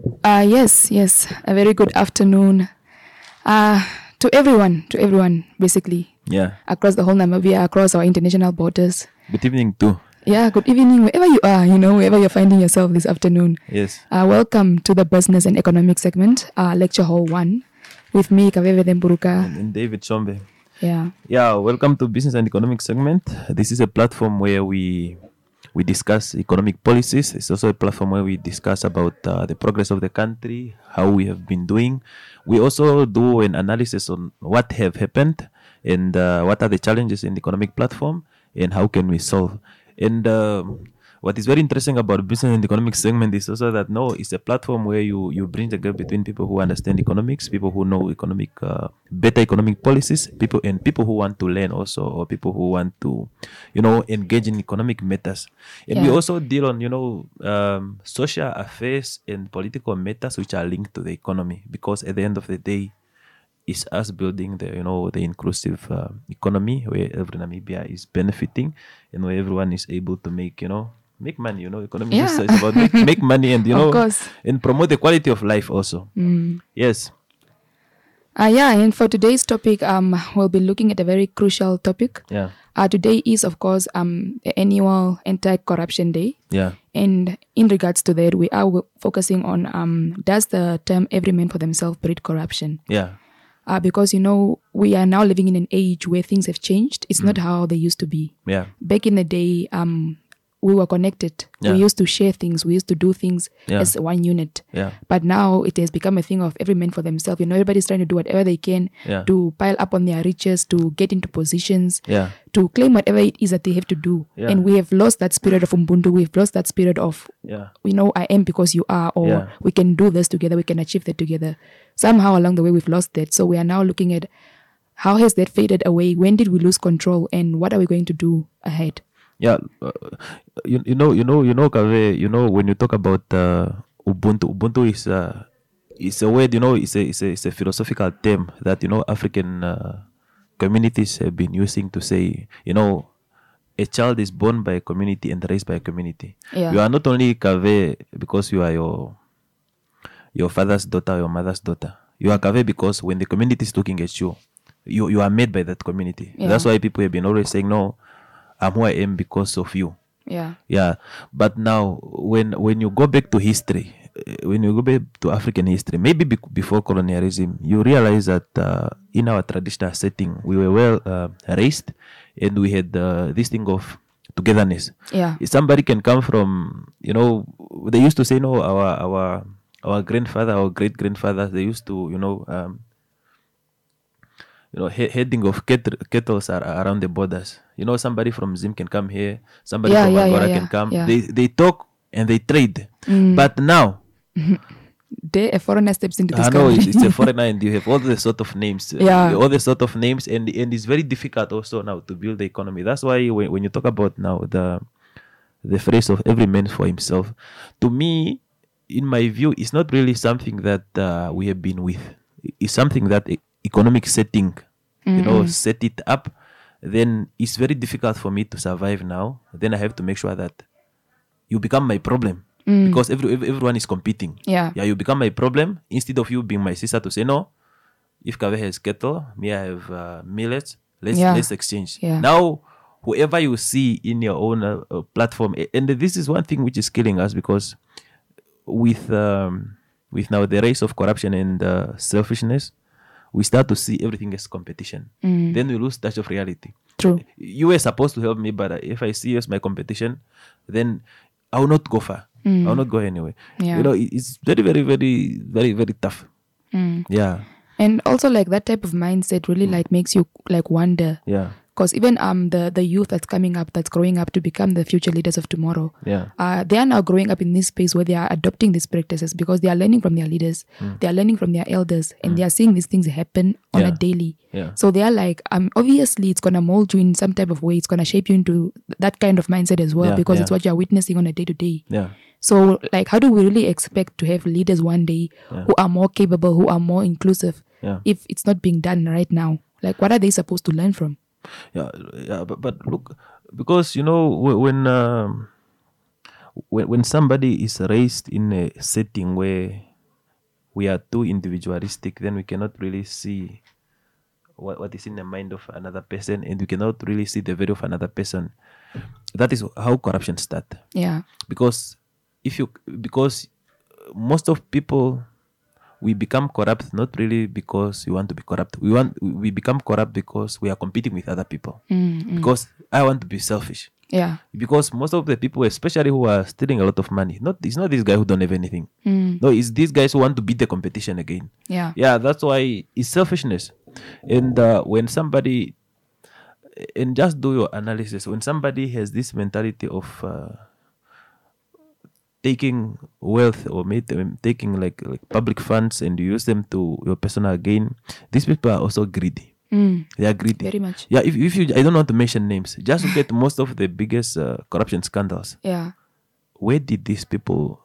Yes. A very good afternoon. Uh, to everyone, basically, Yeah. across the whole Namibia, across our international borders. Good evening too. Yeah, good evening, wherever you are, wherever you're finding yourself this afternoon. Yes. Welcome to the Business and Economic segment, Lecture Hall 1, with me, Kaveve Demburuka. And David Chombe. Yeah. Yeah, welcome to Business and Economic segment. This is a platform where we discuss economic policies. It's also a platform where we discuss about the progress of the country, how we have been doing. We also do an analysis on what have happened and what are the challenges in the economic platform and how can we solve. And what is very interesting about business and economic segment is also that it's a platform where you bring the gap between people who understand economics, people who know economic better economic policies, people who want to learn also, or people who want to engage in economic matters. And we Yeah. also deal on social affairs and political matters which are linked to the economy, because at the end of the day is us building the inclusive economy where every Namibia is benefiting and where everyone is able to make money. Economy Yeah. is about make money and Of course. and promote the quality of life also. Yes. And for today's topic, we'll be looking at a very crucial topic. Yeah. Today is, of course, the annual Anti-Corruption Day. Yeah. And in regards to that, we are focusing on does the term every man for themselves breed corruption? Yeah. Because, we are now living in an age where things have changed. It's not how they used to be. Yeah. Back in the day, we were connected. Yeah. We used to share things. We used to do things Yeah. as one unit. Yeah. But now it has become a thing of every man for themselves. Everybody's trying to do whatever they can Yeah. to pile up on their riches, to get into positions, Yeah. to claim whatever it is that they have to do. Yeah. And we have lost that spirit of Ubuntu. We've lost that spirit of, Yeah. I am because you are, or Yeah. we can do this together, we can achieve that together. Somehow along the way, we've lost that. So we are now looking at how has that faded away? When did we lose control? And what are we going to do ahead? Yeah, Kave, when you talk about Ubuntu is a word, it's a philosophical term that African communities have been using to say, a child is born by a community and raised by a community. Yeah. You are not only Kave because you are your father's daughter, your mother's daughter. You are Kave because when the community is looking at you, you are made by that community. Yeah. That's why people have been always saying, no, I'm who I am because of you. Yeah. Yeah. But now, when you go back to history, when you go back to African history, maybe before colonialism, you realize that in our traditional setting, we were well raised, and we had this thing of togetherness. Yeah. If somebody can come from, they used to say, no, our grandfather, our great grandfathers, they used to, heading of cattle are around the borders. Somebody from Zim can come here. Somebody from Angora can come. yeah. They talk and they trade. But now, There a foreigner steps into this I know country. it's a foreigner and you have all the sort of names. Yeah. All the sort of names, and it's very difficult also now to build the economy. That's why when you talk about now the phrase of every man for himself, to me, in my view, it's not really something that we have been with. It's something that economic setting, set it up. Then it's very difficult for me to survive now. Then I have to make sure that you become my problem, because everyone is competing. Yeah. Yeah, you become my problem instead of you being my sister to say, no, if Kave has cattle, me I have millets, let's exchange. Yeah. Now, whoever you see in your own platform, and this is one thing which is killing us, because with now the rise of corruption and selfishness, we start to see everything as competition. Then we lose touch of reality. True. You were supposed to help me, but if I see you as my competition, then I will not go far. I will not go anywhere. Yeah. It's very, very, very, very, very tough. Yeah. And also like that type of mindset really like makes you like wonder. Yeah. Because even the youth that's coming up, that's growing up to become the future leaders of tomorrow, Yeah. they are now growing up in this space where they are adopting these practices because they are learning from their leaders, they are learning from their elders, and they are seeing these things happen on a Yeah. daily. Yeah. So they are like, obviously it's gonna mold you in some type of way. It's gonna shape you into that kind of mindset as well, Yeah, because yeah. it's what you are witnessing on a day to day. Yeah. So like, how do we really expect to have leaders one day who are more capable, who are more inclusive, Yeah. if it's not being done right now? Like, what are they supposed to learn from? Yeah, but look, because when somebody is raised in a setting where we are too individualistic, then we cannot really see what is in the mind of another person, and we cannot really see the value of another person. That is how corruption starts. Yeah. Because because most of people, we become corrupt not really because we want to be corrupt. We become corrupt because we are competing with other people. Because I want to be selfish. Yeah. Because most of the people, especially who are stealing a lot of money, it's not this guy who don't have anything. No, it's these guys who want to beat the competition again. Yeah. Yeah, that's why it's selfishness. And when somebody, and just do your analysis, when somebody has this mentality of taking wealth or taking like public funds and you use them to your personal gain, these people are also greedy. They are greedy. Very much. Yeah, if you, I don't want to mention names, just look at most of the biggest corruption scandals. Yeah. Where did these people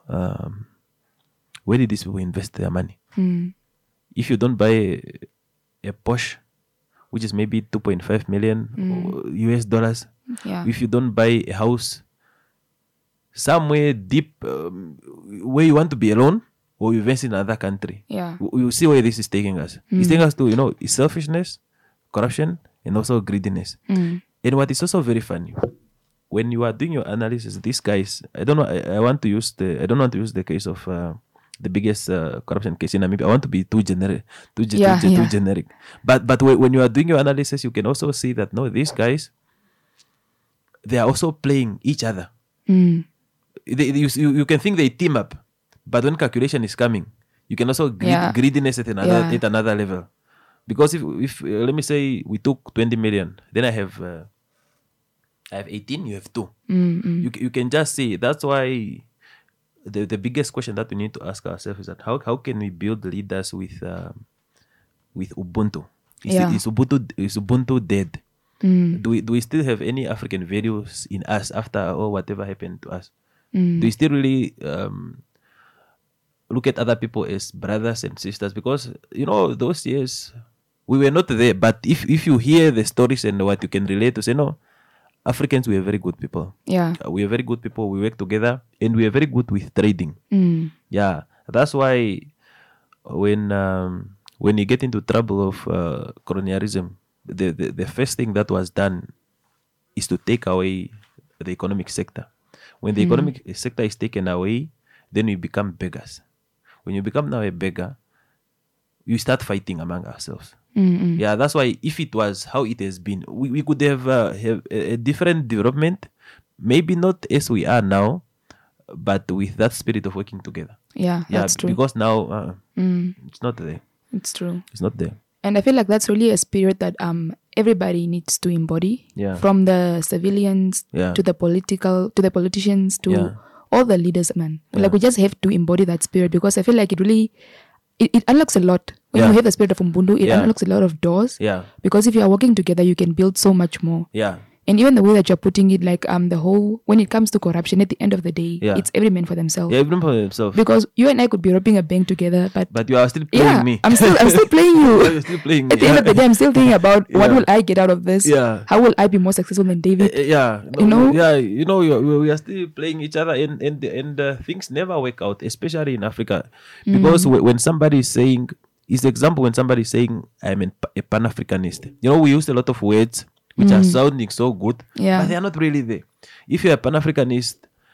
invest their money? If you don't buy a Porsche, which is maybe 2.5 million US dollars, Yeah. if you don't buy a house somewhere deep where you want to be alone, or you invest in another country, Yeah. you see where this is taking us. It's taking us to, it's selfishness, corruption, and also greediness. And what is also very funny, when you are doing your analysis, these guys, I don't know, I don't want to use the case of the biggest corruption case in Namibia. I want to be too generic, too generic. But when you are doing your analysis, you can also see that no, these guys, they are also playing each other. You can think they team up, but when calculation is coming, you can also greediness at another level. Because if let me say we took 20 million, then I have 18, you have 2. You can just see. That's why the biggest question that we need to ask ourselves is that how can we build leaders with Ubuntu? Is Ubuntu dead? Do we still have any African values in us after whatever happened to us? Do we still really look at other people as brothers and sisters? Because those years we were not there, but if you hear the stories and what you can relate to, say no, Africans, we are very good people. Yeah. We are very good people. We work together and we are very good with trading. Yeah, that's why when you get into trouble of colonialism, the first thing that was done is to take away the economic sector. When the economic sector is taken away, then we become beggars. When you become now a beggar, you start fighting among ourselves. Yeah, that's why if it was how it has been, we could have a different development, maybe not as we are now, but with that spirit of working together. Yeah, that's true. Because now it's not there. It's true. It's not there. And I feel like that's really a spirit that everybody needs to embody. Yeah. From the civilians to the politicians to all the leaders, man. Yeah. Like we just have to embody that spirit, because I feel like it really it unlocks a lot. When you have the spirit of Ubuntu, it unlocks a lot of doors. Yeah. Because if you are working together, you can build so much more. Yeah. And even the way that you're putting it, like the whole, when it comes to corruption, at the end of the day, it's every man for themselves. Yeah, every man for themselves. Because you and I could be robbing a bank together, but you are still playing me. I'm still playing you. You're still playing me. At the end of the day, I'm still thinking about what will I get out of this? Yeah. How will I be more successful than David? Yeah. No, Yeah, we are still playing each other, and things never work out, especially in Africa. Because when somebody is saying, it's the example when somebody is saying, I'm a Pan-Africanist. We use a lot of words which are sounding so good, but they are not really there. If you're a Pan-Africanist,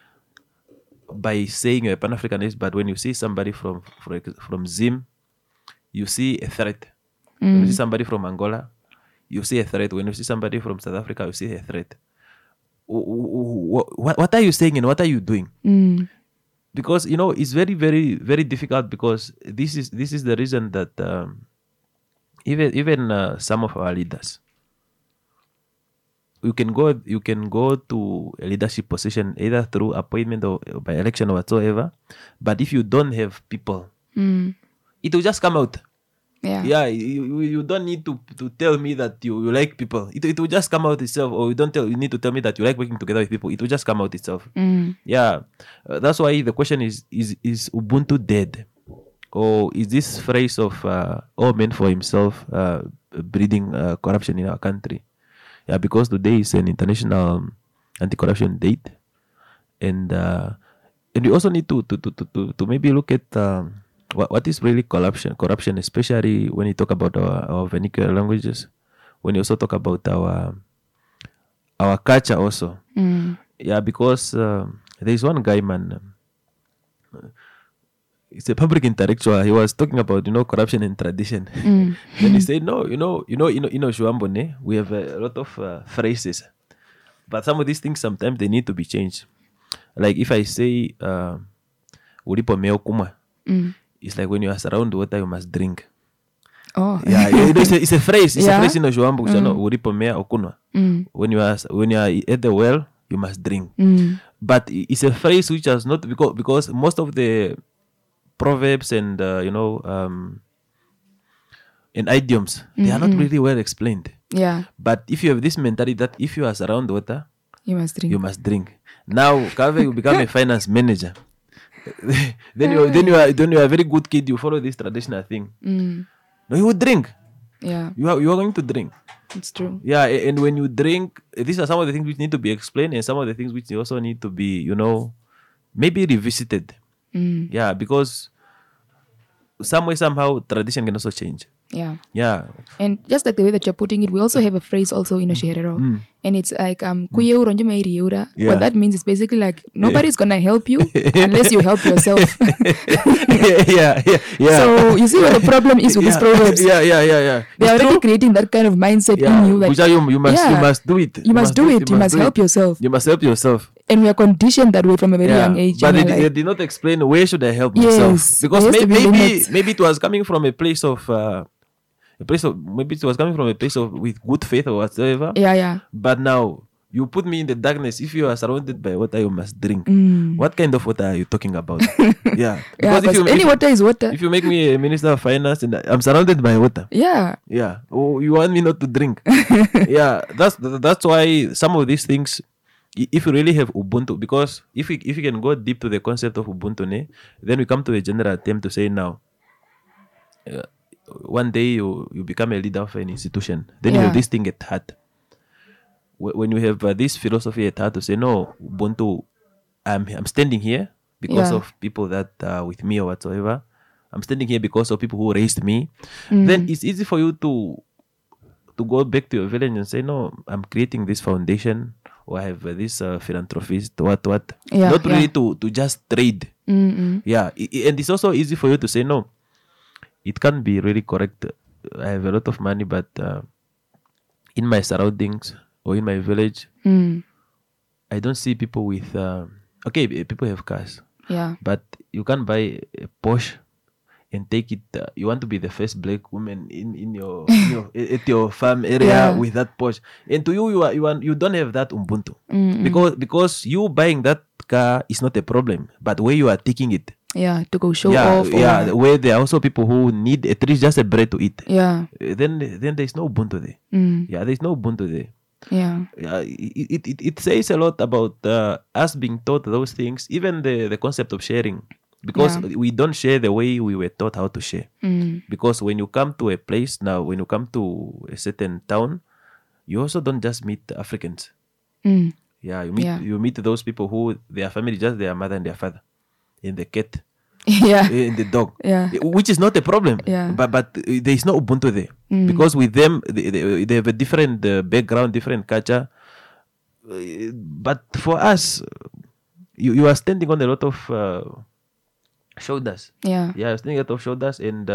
by saying you're a Pan-Africanist, but when you see somebody from Zim, you see a threat. When you see somebody from Angola, you see a threat. When you see somebody from South Africa, you see a threat. What are you saying and what are you doing? Because it's very, very, very difficult, because this is the reason that even some of our leaders, you can go to a leadership position either through appointment or by election or whatsoever, but if you don't have people, it will just come out. Yeah, you don't need to tell me that you like people. It will just come out itself. Or you need to tell me that you like working together with people. It will just come out itself. Yeah, that's why the question is Ubuntu dead, or is this phrase of all men for himself breeding corruption in our country? Yeah, because today is an international anti-corruption date, and we also need to maybe look at what is really corruption, especially when you talk about our vernacular languages, when you also talk about our culture also. Yeah, because there is one guy, man. It's a public intellectual. He was talking about corruption and tradition. Then he said, no, Shuambo, we have a lot of phrases, but some of these things sometimes they need to be changed. Like if I say Uripo meo kuma, it's like when you are surrounded water, you must drink. Oh, Yeah, it's a phrase. It's a phrase in Shuambo. Uripo mea okunwa. When you are at the well, you must drink. But it's a phrase which has not because most of the proverbs and and idioms, they are not really well explained. yeah, But if you have this mentality that if you are around water, you must drink. you must drink. Now Kave will become a finance manager. then you are a very good kid. You follow this traditional thing. No, you would drink. Yeah, You are going to drink. it's true. Yeah, and when you drink, these are some of the things which need to be explained, and some of the things which also need to be maybe revisited. Yeah, because some way somehow tradition can also change. Yeah. Yeah. And just like the way that you're putting it, we also have a phrase also in Oshiherero. And it's like kuye uronje mairi ura. Yeah. What that means is basically like nobody's gonna help you unless you help yourself. yeah. So you see what the problem is with these proverbs. Yeah. They are already creating that kind of mindset in you. Like, Puja, you must do it. you must do it. You must help yourself. You must help yourself. And we are conditioned that way from a very young age. But and they like, did not explain where should I help Yes, myself. Because there has to be limits. maybe it was coming from a place of with good faith or whatsoever. yeah. But now you put me in the darkness. If you are surrounded by water, you must drink. What kind of water are you talking about? Yeah. Yeah, Because any water is water. if you make me a minister of finance and I'm surrounded by water, Yeah. yeah, oh, you want me not to drink? Yeah, that's why some of these things, if you really have Ubuntu, because if you can go deep to the concept of Ubuntu, then we come to a general attempt to say now, one day you become a leader of an institution, then you Yeah. have this thing at heart. When you have this philosophy at heart to say, no, Ubuntu, I'm standing here because Yeah. of people that are with me or whatsoever. I'm standing here because of people who raised me. Then it's easy for you to go back to your village and say, no, I'm creating this foundation, or I have this philanthropist, what. Yeah, Not really yeah. to just trade. Yeah, and it's also easy for you to say, no, it can't be really correct. I have a lot of money, but in my surroundings or in my village, I don't see people with. People have cars, Yeah. but you can't buy a Porsche and take it. You want to be the first black woman in your at your farm area Yeah. with that Porsche, and to you don't have that Ubuntu because you buying that car is not a problem, but where you are taking it. Yeah. To go show off. or- Where there are also people who need at least just a bread to eat. Yeah. Then there's no Ubuntu there. Yeah, there's no Ubuntu there. Yeah. Yeah, it says a lot about us being taught those things, even the concept of sharing, because Yeah. we don't share the way we were taught how to share. Because when you come to a place now, when you come to a certain town, you also don't just meet Africans. Yeah, you meet those people who their family just their mother and their father, and the cat, Yeah. and the dog. Yeah. Which is not a problem. Yeah. But there is no Ubuntu there because with them they have a different background, different culture. But for us, you are standing on a lot of shoulders. Yeah. Yeah, you're standing on a lot of shoulders, and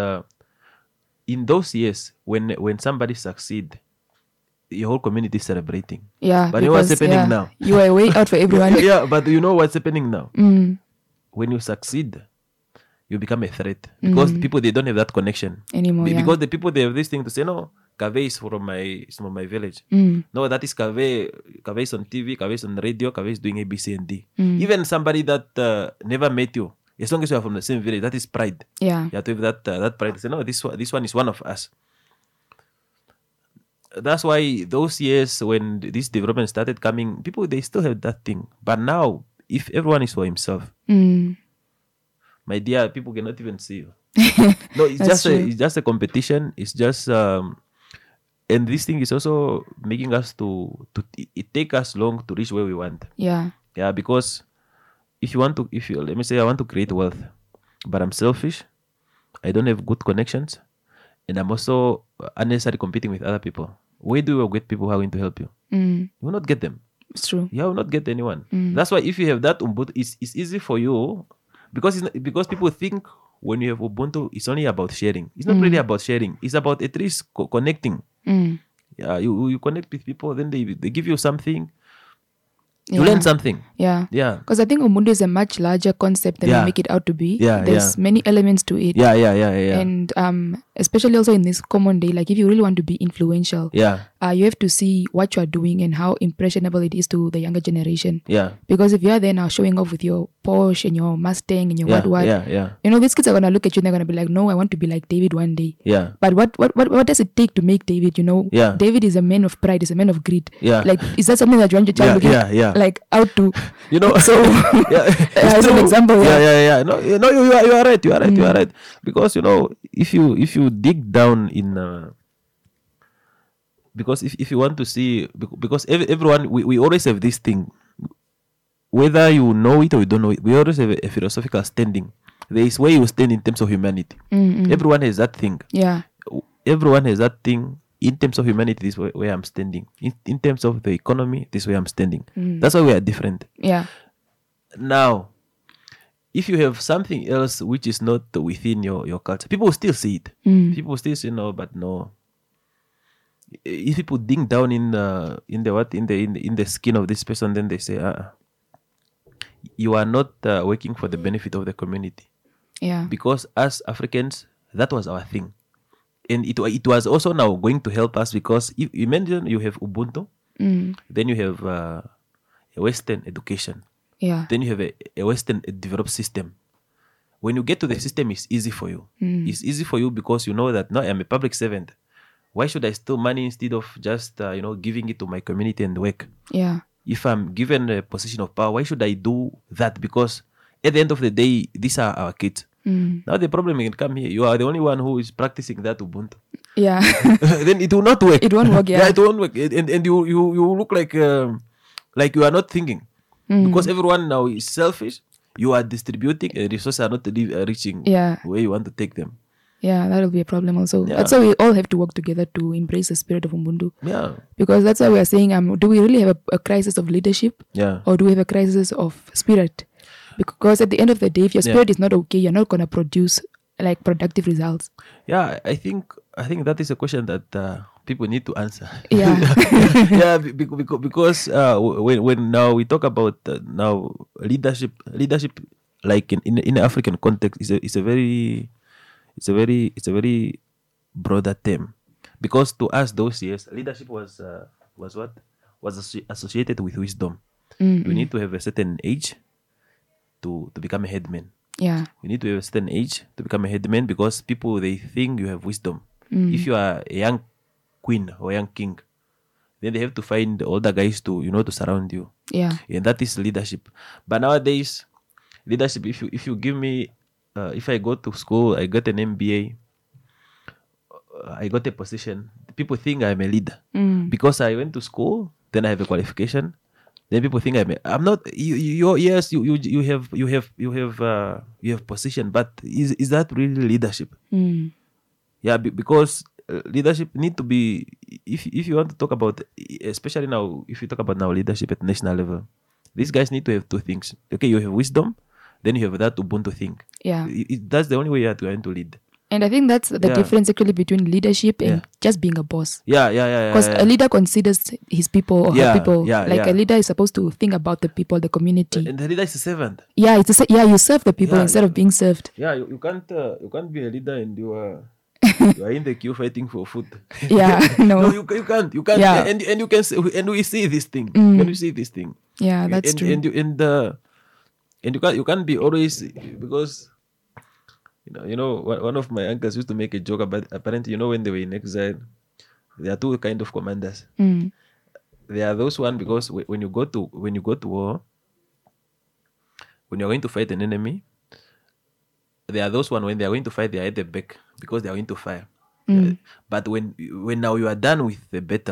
in those years when somebody succeed, the whole community is celebrating. Yeah. But you know what's because, happening yeah, now? You are way out for everyone. Yeah, but you know what's happening now? When you succeed, you become a threat because people they don't have that connection Anymore. Yeah. because the people they have this thing to say, no, Kave is from my village. No, that is Kave. Kave is on TV. Kave is on radio. Kave is doing A, B, C, and D. Even somebody that never met you, as long as you are from the same village, that is pride. Yeah. You have to have that pride to say, no, this one is one of us. That's why those years when this development started coming, people they still have that thing. But now, if everyone is for himself, my dear, people cannot even see you. No, That's true. it's just a competition. It's just and this thing is also making us it take us long to reach where we want. Yeah. Yeah, because if you let me say I want to create wealth, but I'm selfish, I don't have good connections, and I'm also unnecessarily competing with other people. Where do you get people who are going to help you? You will not get them. It's true. You will not get anyone. That's why if you have that Ubuntu, it's easy for you because because people think when you have Ubuntu, it's only about sharing. It's not really about sharing. It's about at least connecting. Yeah, you connect with people, then they give you something. You learn something. Yeah. Yeah. Because I think Ubuntu is a much larger concept than we make it out to be. Yeah, There's many elements to it. Yeah. And especially also in this common day, like if you really want to be influential, you have to see what you are doing and how impressionable it is to the younger generation. Yeah. Because if you are there now showing off with your Porsche and your Mustang and your what, Yeah. you know, these kids are gonna look at you and they're gonna be like, no, I want to be like David one day. Yeah. But what does it take to make David? You know, Yeah. David is a man of pride, is a man of greed. Yeah. Like, is that something that you want your child looking like out to? You know, So as an example, yeah. No, you are right. You are right. Because you know, if you dig down in, because if you want to see, because everyone we always have this thing, whether you know it or you don't know it, we always have a philosophical standing. There is where you stand in terms of humanity. Everyone has that thing. Yeah. Everyone has that thing. In terms of humanity, this is where I'm standing. In terms of the economy, this is where I'm standing. That's why we are different. Yeah. Now, if you have something else which is not within your culture, people will still see it. People will still say no, but no. If people dig down in the skin of this person, then they say, you are not working for the benefit of the community. Yeah. Because as Africans, that was our thing. And it was also now going to help us because if you imagine you have Ubuntu, then you have a Western education. Yeah. Then you have a Western developed system. When you get to the system, it's easy for you. It's easy for you because you know that, no, I'm a public servant. Why should I steal money instead of just giving it to my community and work? Yeah. If I'm given a position of power, why should I do that? Because at the end of the day, these are our kids. Now the problem can come here. You are the only one who is practicing that Ubuntu. Yeah. Then it will not work. It won't work. Yeah. It won't work. And you look like you are not thinking because everyone now is selfish. You are distributing and resources are not reaching where you want to take them. Yeah, that'll be a problem also. Yeah. That's why we all have to work together to embrace the spirit of Ubuntu. Yeah. Because that's why we are saying, do we really have a crisis of leadership? Yeah. Or do we have a crisis of spirit? Because at the end of the day, if your spirit is not okay, you're not going to produce like productive results. Yeah, I think that is a question that people need to answer. Yeah. Yeah, because when now we talk about now leadership like in the African context is a very broader term, because to us those years leadership was associated with wisdom. You need to have a certain age to become a headman. Yeah. You need to have a certain age to become a headman because people, they think you have wisdom. If you are a young queen or young king, then they have to find older guys to surround you. Yeah. And that is leadership. But nowadays, leadership, if you give me, if I go to school, I got an MBA, I got a position, people think I'm a leader because I went to school. Then I have a qualification. Then people think I'm not. You have position, but is that really leadership? Yeah, because leadership need to be. If you want to talk about, especially now, if you talk about now leadership at national level, these guys need to have two things. Okay, you have wisdom, then you have that Ubuntu thing. Yeah, that's the only way you are going to lead. And I think that's the difference actually between leadership and just being a boss. Yeah. Because a leader considers his people or her people. A leader is supposed to think about the people, the community. And the leader is a servant. Yeah, you serve the people instead of being served. Yeah, you can't be a leader and you are in the queue fighting for food. Yeah, no, you can't. Yeah. And you can see, and we see this thing. When we see this thing. Yeah, that's true. And you can't be always, because. One of my uncles used to make a joke about, apparently, when they were in exile, there are two kind of commanders. There are those one, because when you go to war, when you're going to fight an enemy, there are those one, when they are going to fight, they are at the back because they are going to fire. But when now you are done with the battle,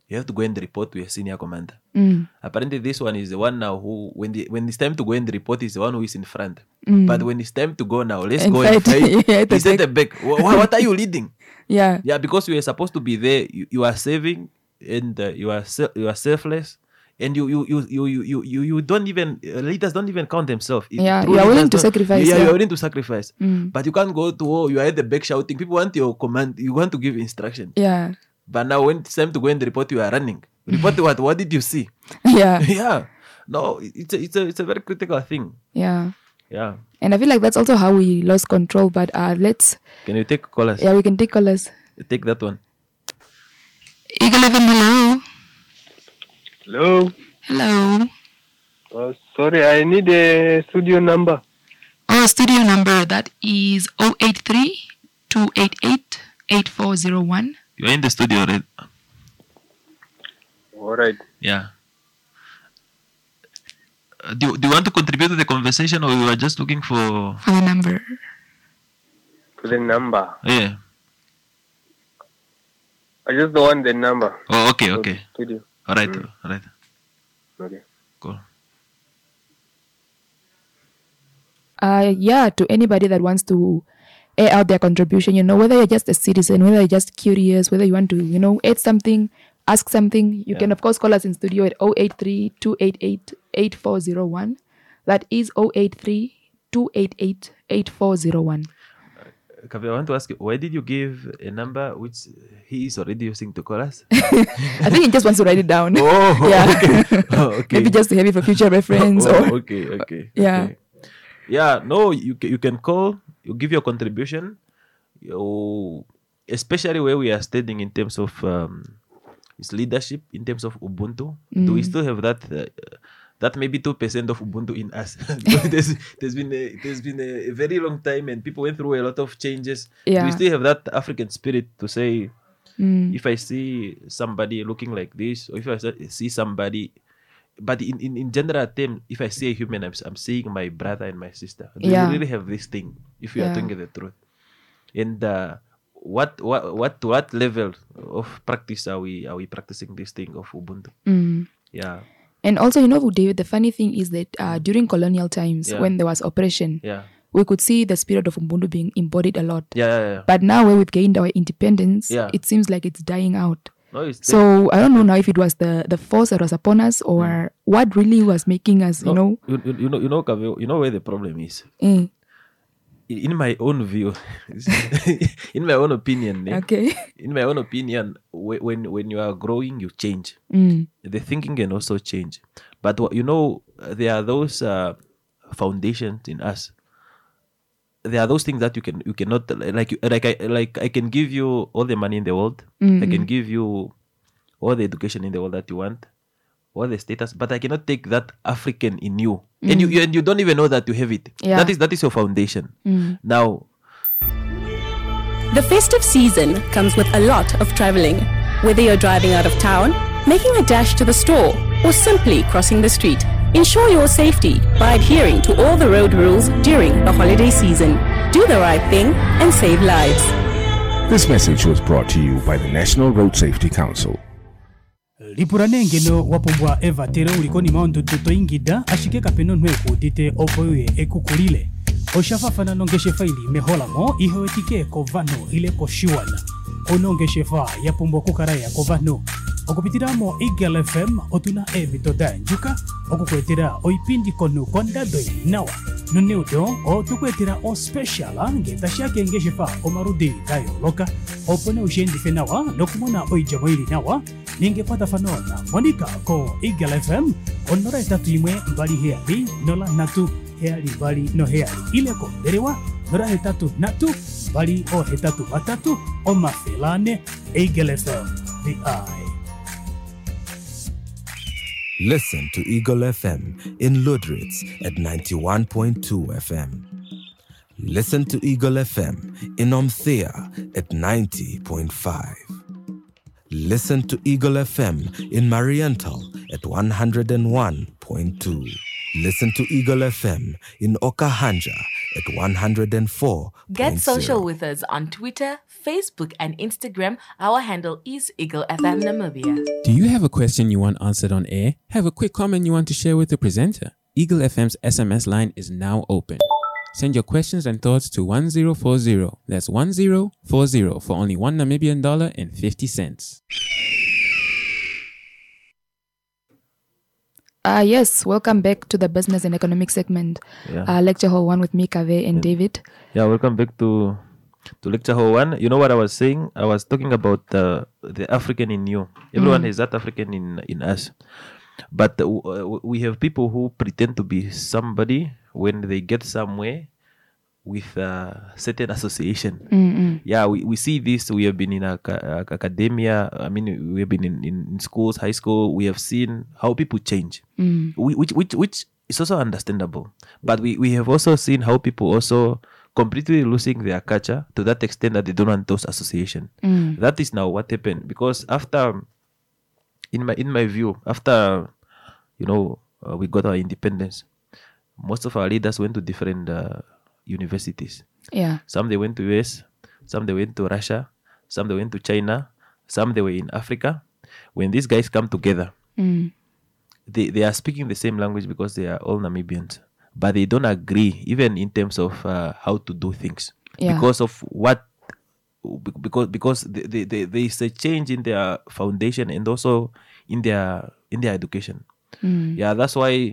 you have to go and report to your senior commander. Apparently, this one is the one now who, when it's time to go and report, is the one who is in front. But when it's time to go now, let's go and fight. He's at the back. What are you leading? Yeah. Yeah, because you are supposed to be there. You are saving, and you are selfless. And you don't even, leaders don't even count themselves. Yeah, you are willing to sacrifice. Yeah, you are willing to sacrifice. But you can't go to war. You are at the back shouting. People want your command. You want to give instruction. Yeah. But now when it's time to go and report, you are running. Report what? What did you see? Yeah. Yeah. No, it's a very critical thing. Yeah. Yeah. And I feel like that's also how we lost control. But let's. Can you take callers? Yeah, we can take callers. Take that one. Eagle FM, hello. Hello. Hello. Sorry, I need a studio number. Oh, studio number, that is 083-288-8401. You're in the studio, right? All right. Yeah. Do you want to contribute to the conversation, or you are just looking for the number? For the number. Yeah. I just don't want the number. Oh, okay. Studio. All right. Okay. Cool. Yeah, to anybody that wants to air out their contribution, whether you're just a citizen, whether you're just curious, whether you want to, add something, ask something, you can, of course, call us in studio at 083-288-8401. That is 083-288-8401. Kavi, I want to ask you, why did you give a number which he is already using to call us? I think he just wants to write it down. Oh, yeah. Okay. Maybe just to have it for future reference. Okay. Yeah. Okay. Yeah, no, you can call, you give your contribution, especially where we are standing in terms of its leadership, in terms of Ubuntu. Do we still have that maybe 2% of Ubuntu in us? there's been a very long time, and people went through a lot of changes. Yeah. Do we still have that African spirit to say, if I see somebody looking like this, or if I see somebody, but in general terms, if I see a human, I'm seeing my brother and my sister. Do we really have this thing, if we are talking the truth? And what level of practice are we practicing this thing of Ubuntu? Yeah. And also, David, the funny thing is that during colonial times, when there was oppression, we could see the spirit of Ubuntu being embodied a lot. Yeah. But now where we've gained our independence, it seems like it's dying out. No, so I don't know now if it was the force that was upon us, or what really was making us, You know where the problem is. In my own view, in my own opinion, in my own opinion, when you are growing, you change. The thinking can also change. But there are those foundations in us. There are those things that you cannot I can give you all the money in the world. I can give you all the education in the world that you want, all the status, but I cannot take that African in you, and you don't even know that you have it. Yeah. That is your foundation. Now, the festive season comes with a lot of traveling. Whether you're driving out of town, making a dash to the store, or simply crossing the street, ensure your safety by adhering to all the road rules during the holiday season. Do the right thing and save lives. This message was brought to you by the National Road Safety Council. Lipuranengeno wapombwa Eva tere ulikoni maundu tuto ingida ashike kapeno nweko dite opoye ekukulile. Oshafafana nongeshe faili meholamo ihoetike kovano ile koshiwana. Onongeshefa yapombwa kukaraya kovano. Okupitiramo Eagle FM otuna evitoda njuka okukwetera oipindi konu kondadoi nawa nuneudo o tukwetera o special ngeta shake ngeshefa omarudi dayo loka opone ushendi nawa nokumona oijamoiri nawa ningepata fanona monika ko Eagle FM onora etatu imwe mbali heali nola natu heali mbali no heali ile ko derewa nora etatu natu mbali o hetatu batatu o mafelane Eagle FM the eye. Listen to Eagle FM in Ludritz at 91.2 FM. Listen to Eagle FM in Omthea at 90.5. Listen to Eagle FM in Mariental at 101.2. Listen to Eagle FM in Okahanja at 104.0. Get social with us on Twitter, Facebook, and Instagram. Our handle is Eagle FM Namibia. Do you have a question you want answered on air? Have a quick comment you want to share with the presenter? Eagle FM's SMS line is now open. Send your questions and thoughts to 1040. That's 1040 for only $1 Namibian and 50 cents. Yes, welcome back to the business and economic segment. Lecture hall 1 with me, Kave, and David. Yeah, welcome back to lecture hall 1. You know what I was saying? I was talking about the African in you. Everyone has that African in us. But we have people who pretend to be somebody when they get somewhere with a certain association. Yeah, we see this. We have been in academia. I mean, we have been in schools, high school. We have seen how people change, which is also understandable. But we have also seen how people also completely losing their culture to that extent that they don't want those association. That is now what happened, because after, in my view, after we got our independence, most of our leaders went to different universities. Yeah. Some they went to US, some they went to Russia, some they went to China, some they were in Africa. When these guys come together, they are speaking the same language because they are all Namibians, but they don't agree even in terms of how to do things. Because of what? Because there is a change in their foundation and also in their education. Yeah, that's why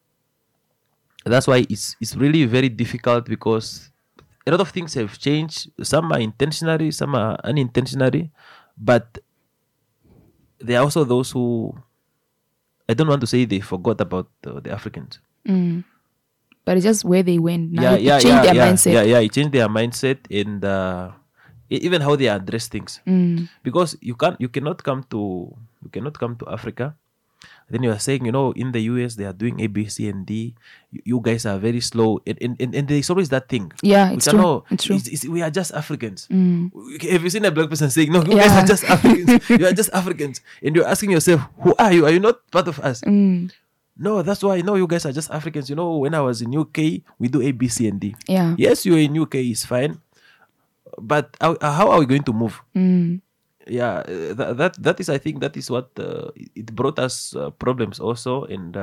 it's really very difficult, because a lot of things have changed. Some are intentionally, some are unintentionally, but there are also those who, I don't want to say they forgot about the Africans. But it's just where they went. Now it changed their mindset. It changed their mindset, and even how they address things. Because you cannot come to Africa. Then you are saying, in the US they are doing A, B, C, and D. You guys are very slow, and there's always that thing. Yeah, it's true. It's true. We are just Africans. Have you seen a black person saying, "No, you guys are just Africans. You are just Africans," and you're asking yourself, "Who are you? Are you not part of us?" No, that's why. No, you guys are just Africans. When I was in UK, we do A, B, C, and D. Yeah. Yes, you're in UK, it's fine, but how are we going to move? Yeah, that is, I think that is what it brought us problems also, and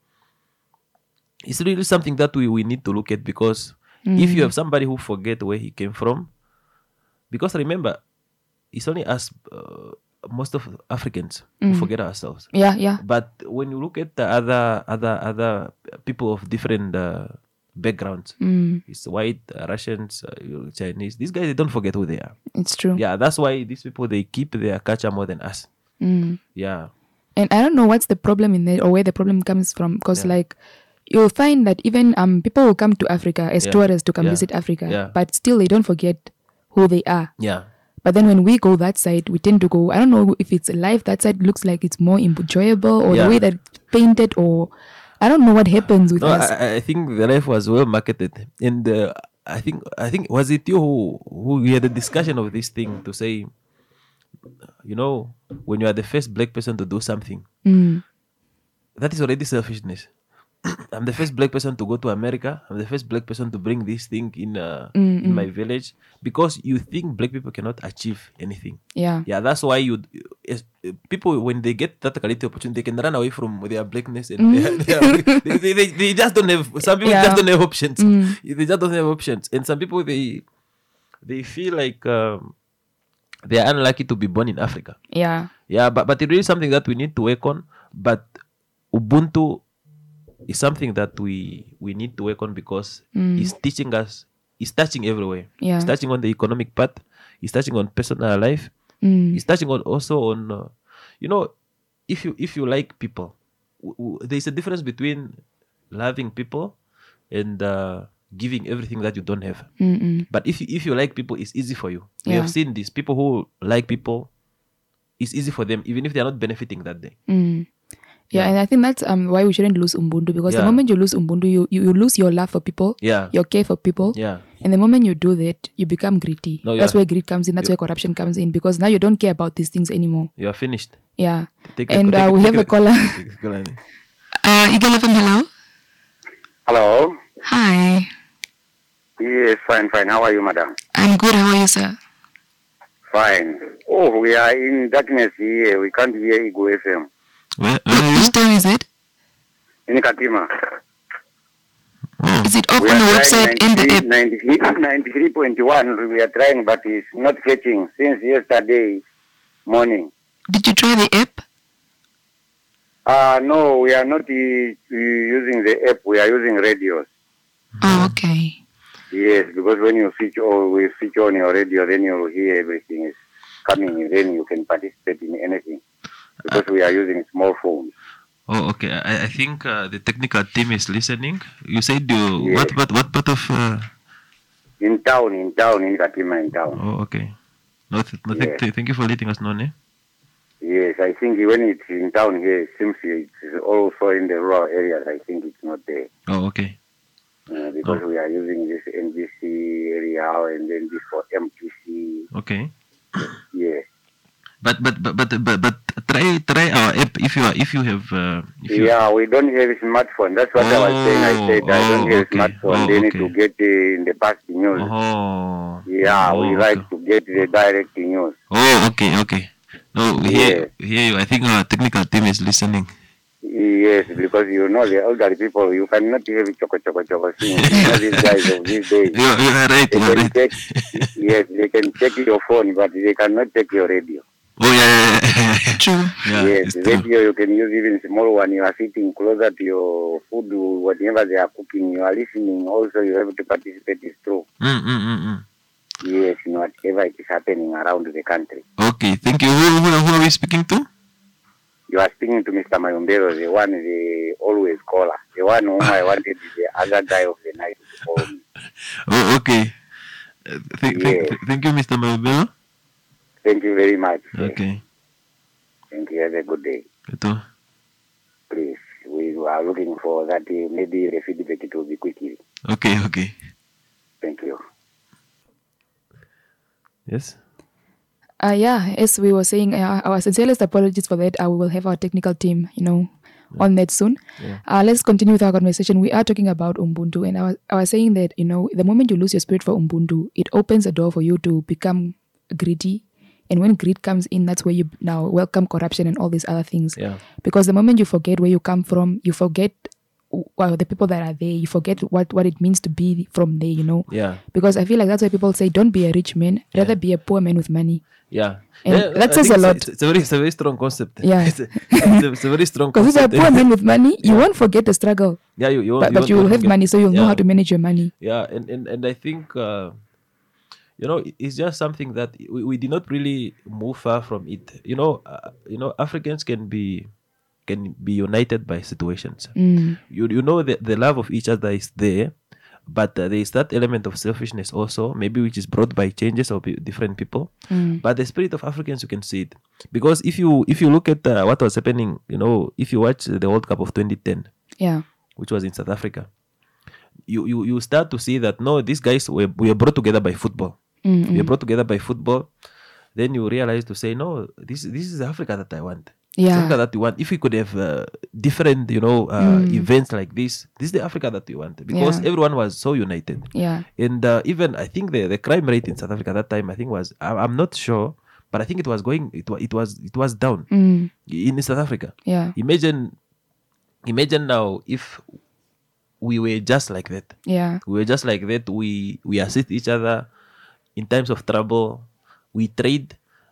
it's really something that we need to look at, because if you have somebody who forget where he came from, because remember, it's only us, most of Africans who forget ourselves. Yeah. But when you look at the other people of different backgrounds, it's white, Russians, Chinese, these guys, they don't forget who they are. It's true. Yeah, that's why these people, they keep their culture more than us. Yeah. And I don't know what's the problem in there, or where the problem comes from, because you'll find that even people will come to Africa as tourists to come visit Africa, but still they don't forget who they are. Yeah. But then when we go that side, we tend to go, I don't know if it's life that side looks like it's more enjoyable, or the way that it's painted, or I don't know what happens with us. I think the life was well marketed, and I think was it you who we had a discussion of this thing to say, when you are the first black person to do something, that is already selfishness. I'm the first black person to go to America. I'm the first black person to bring this thing in my village, because you think black people cannot achieve anything. Yeah. Yeah, that's why people, when they get that quality opportunity, they can run away from their blackness, and they just don't have. Some people just don't have options. They just don't have options, and some people they feel like they are unlucky to be born in Africa. Yeah. Yeah, but it really is something that we need to work on. But Ubuntu is something that we need to work on, because it's teaching us, it's touching everywhere. Yeah. It's touching on the economic part, it's touching on personal life, it's touching on also on, if you like people, there's a difference between loving people and giving everything that you don't have. But if you like people, it's easy for you. We have seen this. People who like people, it's easy for them, even if they're not benefiting that day. Yeah, and I think that's why we shouldn't lose Ubuntu, because the moment you lose Ubuntu, you lose your love for people, your care for people. Yeah. And the moment you do that, you become greedy. That's where greed comes in. That's where corruption comes in, because now you don't care about these things anymore. You are finished. Yeah. We have a caller. Eagle FM, hello. Hello. Hi. Yes, fine. How are you, madam? I'm good. How are you, sir? Fine. Oh, we are in darkness here. We can't hear Eagle FM. Which time is it? In Katima. Is it up on the website and the app? 93.1 we are trying, but it's not fetching since yesterday morning. Did you try the app? No, we are not using the app. We are using radios. Oh, okay. Yes, because when you switch on your radio, then you will hear everything is coming, and then you can participate in anything. Because we are using small phones. Oh, okay. I think the technical team is listening. You said what part of? In town, in Katima, in town. Oh, okay. Thank you for letting us know, ne? Yes, I think when it's in town here, it seems it's also in the rural areas. I think it's not there. Oh, okay. Because we are using this NBC area and then this for MTC. Okay. Yes. But try our app if you have. We don't have a smartphone. That's what I was saying. I said I don't have a smartphone. They need to get in the past news. We like to get the direct news. Oh, okay. No, we hear you. I think our technical team is listening. Yes, because you know the elderly people, you cannot have choco thing. You know these guys of these days. You are right. Yes, they can check your phone, but they cannot check your radio. Oh, yeah. True. Yeah, yes, radio you can use even small one. You are sitting closer to your food, whatever they are cooking, you are listening. Also, you have to participate. It's true. Yes, whatever it is happening around the country. Okay, thank you. Who are we speaking to? You are speaking to Mr. Mayombero, the one, the always caller. The one whom I wanted the other guy of the night to call me. Oh, okay. Thank you, Mr. Mayombero. Thank you very much. Okay. Thank you. Have a good day. Ito. Please, we are looking for that. Maybe the feedback it will be quickly. Okay. Thank you. Yes. As we were saying, our sincerest apologies for that. We will have our technical team, on that soon. Yeah. Let's continue with our conversation. We are talking about Ubuntu, and I was saying that, the moment you lose your spirit for Ubuntu, it opens a door for you to become greedy. And when greed comes in, that's where you now welcome corruption and all these other things. Yeah. Because the moment you forget where you come from, you forget the people that are there, you forget what it means to be from there, Yeah. Because I feel like that's why people say, don't be a rich man, rather be a poor man with money. Yeah. And that says a lot. It's a very strong concept. Yeah. it's a very strong concept. Because if you're a poor man with money, you won't forget the struggle. Yeah, but you will have money, so you'll know how to manage your money. Yeah, and I think, it's just something that we did not really move far from it. Africans can be united by situations. You know the love of each other is there, but there is that element of selfishness also, maybe which is brought by changes of different people. But the spirit of Africans, you can see it, because if you look at what was happening, if you watch the World Cup of 2010, which was in South Africa, you start to see that no, these guys were brought together by football. We are brought together by football. Then you realize to say, no, this is Africa that I want. Yeah. Africa that we want. If we could have different, events like this is the Africa that we want, because everyone was so united. Yeah. And even I think the crime rate in South Africa at that time, I think was, I'm not sure, but I think it was down in South Africa. Yeah. Imagine now if we were just like that. Yeah. We were just like that. We assist each other in times of trouble. We trade.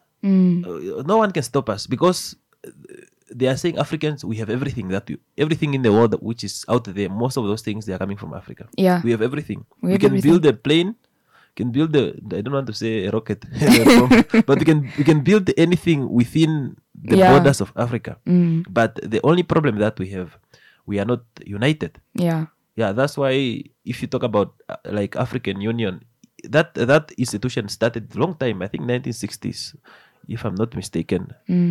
No one can stop us, because they are saying Africans, we have everything in the world which is out there. Most of those things, they are coming from Africa. Yeah. We have everything. We can build a plane, can build I don't want to say a rocket, but we can build anything within the borders of Africa. But the only problem that we have, we are not united. Yeah. Yeah, that's why if you talk about like African Union, that institution started a long time, I think 1960s, if I'm not mistaken.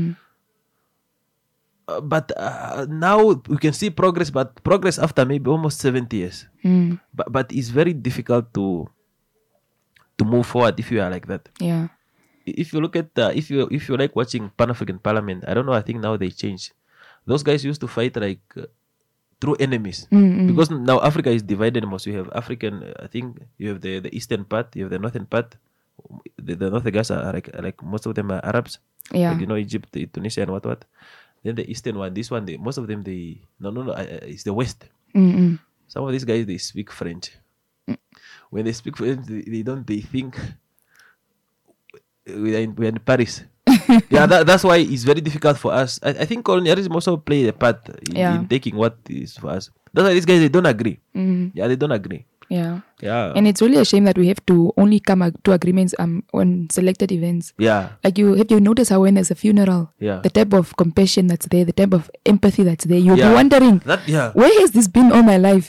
But now we can see progress, but progress after maybe almost 70 years. But it's very difficult to move forward if you are like that. Yeah. If you look at if you like watching Pan-African Parliament, I don't know, I think now they changed. Those guys used to fight like through enemies. Mm-mm. Because now Africa is divided most. You have African, I think you have the eastern part, you have the northern part. The northern guys are like most of them are Arabs. Yeah. Like, Egypt, Tunisia, and what. Then the eastern one, this one, most of them, it's the west. Mm-mm. Some of these guys, they speak French. When they speak French, they think we're in Paris. Yeah, that's why it's very difficult for us. I think colonialism also play a part in taking what is for us. That's why these guys, they don't agree. Yeah, they don't agree. Yeah. And it's really a shame that we have to only come to agreements on selected events. Yeah. Like you notice how when there's a funeral, the type of compassion that's there, the type of empathy that's there, you'll be wondering, where has this been all my life?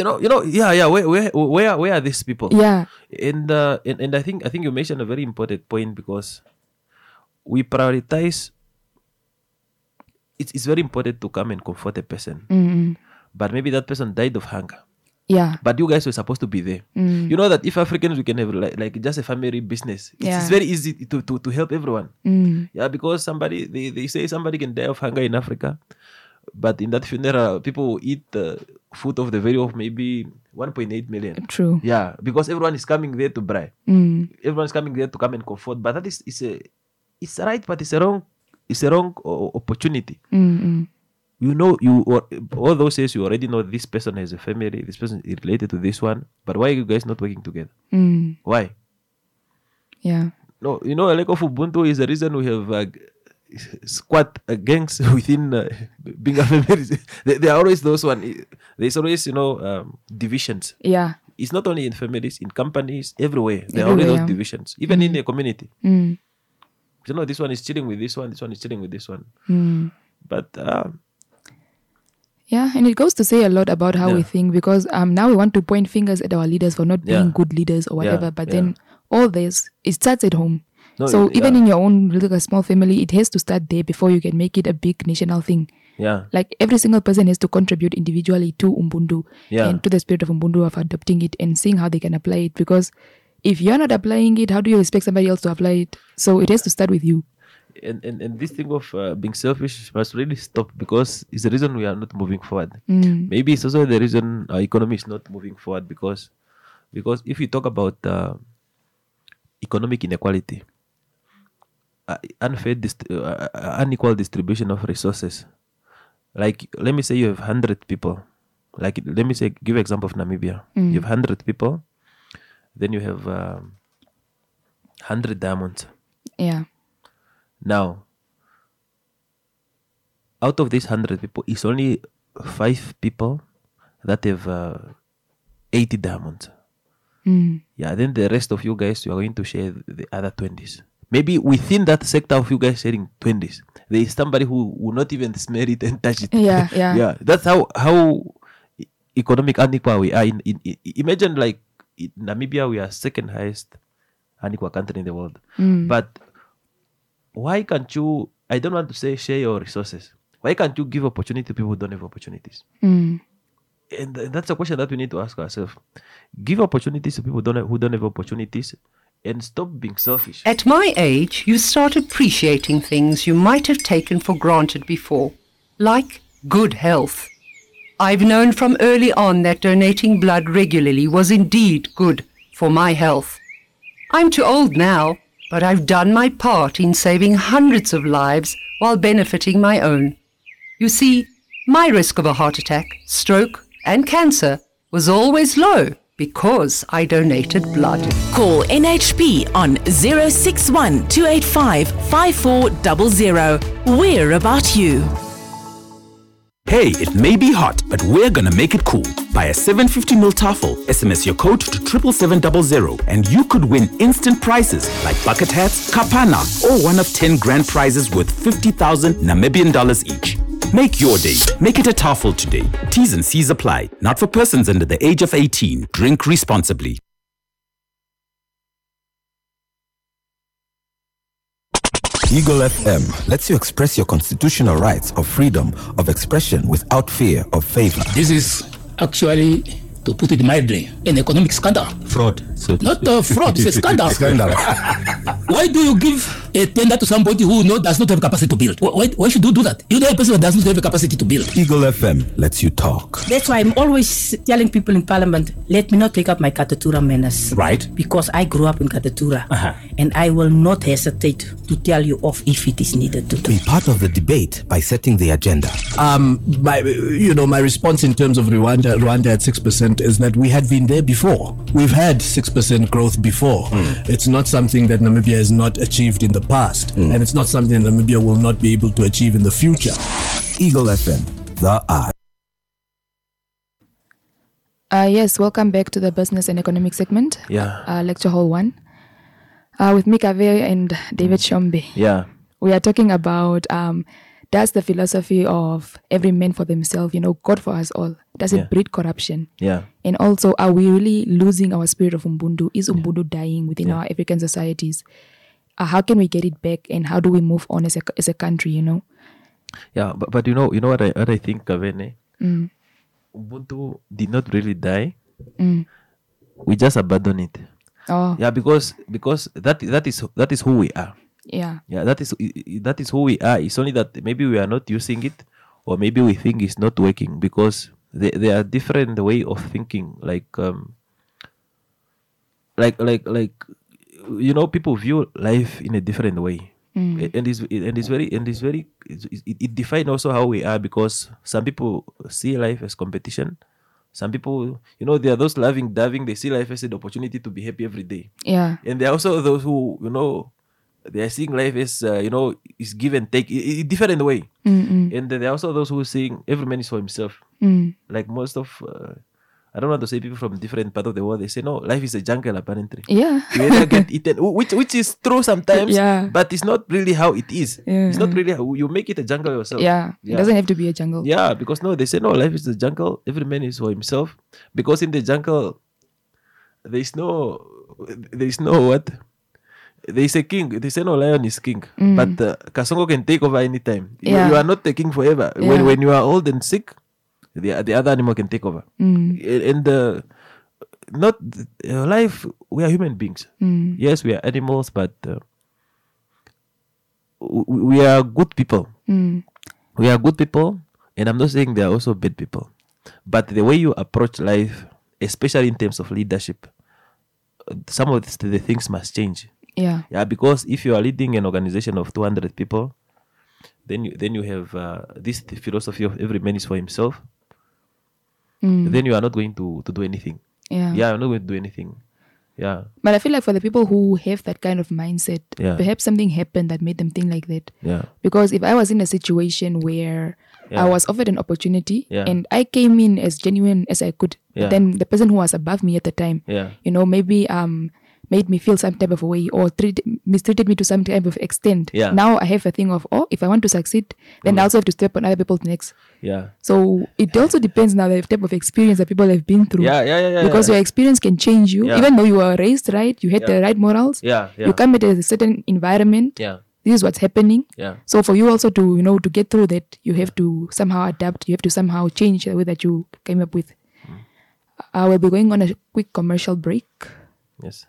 Where are these people? Yeah. And I think you mentioned a very important point, because we prioritize. It's very important to come and comfort a person. Mm-hmm. But maybe that person died of hunger. Yeah. But you guys were supposed to be there. You know that if Africans, we can have like just a family business. It's very easy to help everyone. Yeah, because they say somebody can die of hunger in Africa, but in that funeral, people will eat the food of the value of maybe 1.8 million. True. Yeah, because everyone is coming there to buy. Everyone is coming there to come and comfort. But that it's right, but it's a wrong opportunity. All those days you already know this person has a family, this person is related to this one, but why are you guys not working together? Why? Yeah. No, a lack of Ubuntu is the reason we have squat gangs within being a family. There are always those one. There's always divisions. Yeah. It's not only in families, in companies, everywhere. There are always those divisions, even in the community. This one is chilling with this one is chilling with this one. But yeah, and it goes to say a lot about how we think, because now we want to point fingers at our leaders for not being good leaders or whatever. But then all this, it starts at home. So even in your own little small family, it has to start there before you can make it a big national thing. Yeah. Like every single person has to contribute individually to Ubuntu and to the spirit of Ubuntu, of adopting it and seeing how they can apply it. Because if you're not applying it, how do you expect somebody else to apply it? So it has to start with you. And this thing of being selfish must really stop, because it's the reason we are not moving forward. Maybe it's also the reason our economy is not moving forward, because if you talk about economic inequality, unequal distribution of resources, like let me say you have 100 people, like let me say give example of Namibia. You have 100 people, then you have 100 diamonds. Yeah. Now, out of these 100 people, it's only 5 people that have 80 diamonds. Yeah, then the rest of you guys, you are going to share the other 20s. Maybe within that sector of you guys sharing 20s, there is somebody who will not even smell it and touch it. Yeah. That's how economic unequal we are. Imagine like in Namibia, we are second highest unequal country in the world. But why can't you, I don't want to say share your resources. Why can't you give opportunity to people who don't have opportunities? And that's a question that we need to ask ourselves. Give opportunities to people who don't have opportunities, and stop being selfish. At my age, you start appreciating things you might have taken for granted before, like good health. I've known from early on that donating blood regularly was indeed good for my health. I'm too old now, but I've done my part in saving hundreds of lives while benefiting my own. You see, my risk of a heart attack, stroke, and cancer was always low because I donated blood. Call NHP on 061 285 5400. We're about you. Hey, it may be hot, but we're gonna make it cool. Buy a 750ml Tafel, SMS your code to 77700, and you could win instant prizes like bucket hats, kapana, or one of 10 grand prizes worth 50,000 Namibian dollars each. Make your day. Make it a Tafel today. T's and C's apply. Not for persons under the age of 18. Drink responsibly. Eagle FM lets you express your constitutional rights of freedom of expression without fear of favor. This is actually, to put it mildly, an economic scandal. Fraud. Not fraud, it's a scandal. Scandal. Why do you give tender to somebody who does not have capacity to build. Why should you do that? You know a person that does not have a capacity to build. Eagle FM lets you talk. That's why I'm always telling people in Parliament, let me not take up my Katatura manners. Right. Because I grew up in Katatura. And I will not hesitate to tell you off if it is needed to. Be part of the debate by setting the agenda. My response in terms of Rwanda at 6% is that we had been there before. We've had 6% growth before. It's not something that Namibia has not achieved in the past, and it's not something that Namibia will not be able to achieve in the future. Eagle FM, the eye. Yes, welcome back to the business and economic segment. Yeah. Lecture Hall 1. With Mika Veo and David Shombe. Yeah. We are talking about does the philosophy of every man for themselves, God for us all, does it breed corruption? Yeah. And also, are we really losing our spirit of Ubuntu? Is Ubuntu dying within our African societies? How can we get it back, and how do we move on as a country, Yeah, but you know what I think, Kavene? Ubuntu did not really die. We just abandoned it. Oh. Yeah, because that is who we are. Yeah. Yeah, that is who we are. It's only that maybe we are not using it, or maybe we think it's not working, because there are different way of thinking. Like people view life in a different way. And it defines also how we are, because some people see life as competition. Some people, there are those loving, they see life as an opportunity to be happy every day. Yeah. And there are also those who, they are seeing life as, is give and take, a different way. And there are also those who are saying every man is for himself. Like most of, I don't want to say people from different part of the world, they say, no, life is a jungle apparently. Yeah. You either get eaten, which is true sometimes, but it's not really how it is. Yeah. It's not really how you make it a jungle yourself. Yeah. It doesn't have to be a jungle. Yeah, because they say, no, life is a jungle. Every man is for himself. Because in the jungle, there is no what? There is a king. They say no, lion is king. But Kasongo can take over anytime. You are not the king forever. Yeah. When you are old and sick, the other animal can take over. And life, we are human beings. Yes, we are animals, but we are good people. We are good people, and I'm not saying they are also bad people. But the way you approach life, especially in terms of leadership, some of the things must change. Yeah. Yeah, because if you are leading an organization of 200 people, then you have this philosophy of every man is for himself. Then you are not going to do anything. Yeah. Yeah, you're not going to do anything. Yeah. But I feel like for the people who have that kind of mindset, Yeah. perhaps something happened that made them think like that. Yeah. Because if I was in a situation where Yeah. I was offered an opportunity Yeah. and I came in as genuine as I could, Yeah. then the person who was above me at the time, Yeah. maybe made me feel some type of a way or mistreated me to some type of extent. Yeah. Now I have a thing of, if I want to succeed, then I also have to step on other people's necks. Yeah. So it also depends now the type of experience that people have been through. Yeah. Because your experience can change you. Yeah. Even though you were raised right, you had Yeah. the right morals. Yeah. You come at a certain environment. Yeah. This is what's happening. Yeah. So for you also to, to get through that, you have to somehow adapt. You have to somehow change the way that you came up with. I will be going on a quick commercial break. Yes.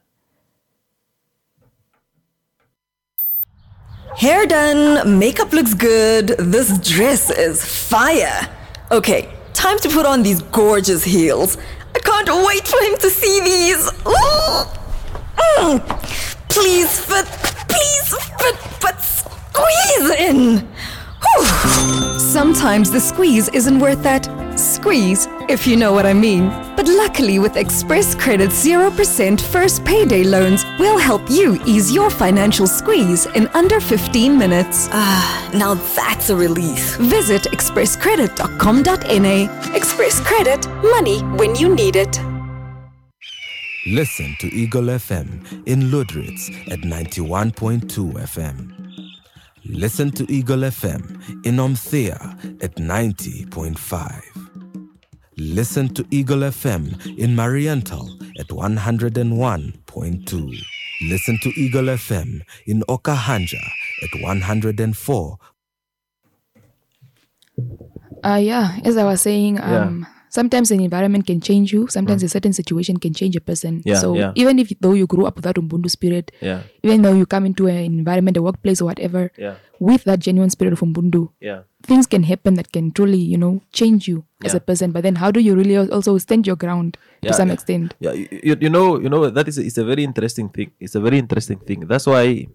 Hair done, makeup looks good, this dress is fire. Okay, time to put on these gorgeous heels. I can't wait for him to see these. Ooh. Please fit, but squeeze in. Whew. Sometimes the squeeze isn't worth that squeeze, if you know what I mean. But luckily with Express Credit 0% first payday loans, we'll help you ease your financial squeeze in under 15 minutes. Now that's a relief. Visit expresscredit.com.na. Express Credit, money when you need it. Listen to Eagle FM in Ludritz at 91.2 FM. Listen to Eagle FM in Omthea at 90.5. Listen to Eagle FM in Mariental at 101.2. Listen to Eagle FM in Okahanja at 104. As I was saying, sometimes an environment can change you. Sometimes a certain situation can change a person. Yeah, so yeah. even if though you grew up with that Ubuntu spirit, Yeah. even though you come into an environment, a workplace or whatever, Yeah. with that genuine spirit of Ubuntu, Yeah. things can happen that can truly, change you as Yeah. a person. But then how do you really also stand your ground to some extent? Yeah, you know that it's a very interesting thing. It's a very interesting thing. That's why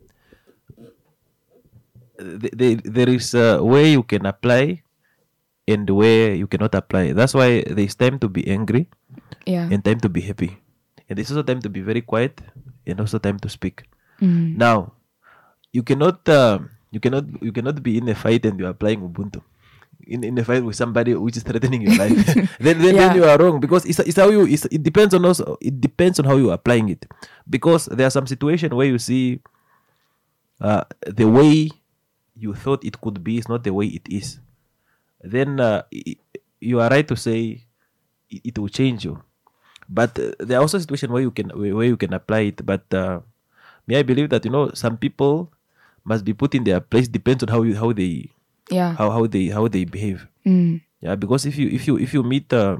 there is a way you can apply and where you cannot apply. That's why there's time to be angry, and time to be happy, and there's also time to be very quiet and also time to speak. Now, you cannot be in a fight and you're applying Ubuntu. In a fight with somebody which is threatening your life, then you are wrong, because it's how you. It depends on also. It depends on how you are applying it, because there are some situations where you see the way you thought it could be is not the way it is. Then you are right to say it will change you, but there are also situations where you can apply it. But I believe that some people must be put in their place. Depends on how they behave. Yeah, because if you meet a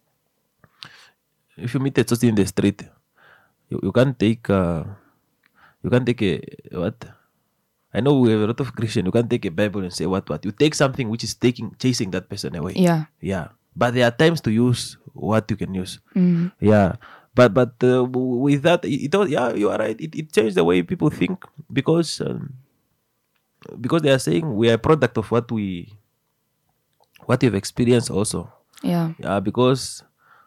Tsotsi in the street, you can't take a what? I know we have a lot of Christians. You can't take a Bible and say what. You take something which is chasing that person away. Yeah. Yeah. But there are times to use what you can use. Mm. Yeah. But with that, you are right. It changed the way people think, because they are saying we are a product of what we've experienced also. Yeah. Yeah. Because